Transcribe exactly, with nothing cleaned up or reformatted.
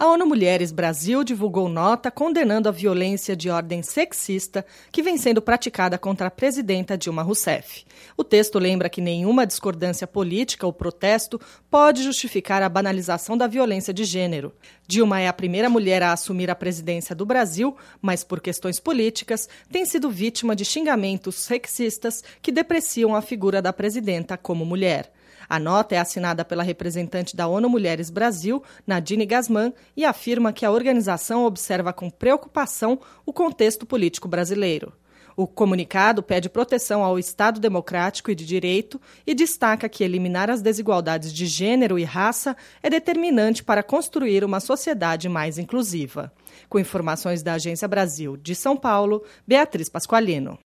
A ONU Mulheres Brasil divulgou nota condenando a violência de ordem sexista que vem sendo praticada contra a presidenta Dilma Rousseff. O texto lembra que nenhuma discordância política ou protesto pode justificar a banalização da violência de gênero. Dilma é a primeira mulher a assumir a presidência do Brasil, mas por questões políticas tem sido vítima de xingamentos sexistas que depreciam a figura da presidenta como mulher. A nota é assinada pela representante da ONU Mulheres Brasil, Nadine Gasman, e afirma que a organização observa com preocupação o contexto político brasileiro. O comunicado pede proteção ao Estado democrático e de direito e destaca que eliminar as desigualdades de gênero e raça é determinante para construir uma sociedade mais inclusiva. Com informações da Agência Brasil de São Paulo, Beatriz Pasqualino.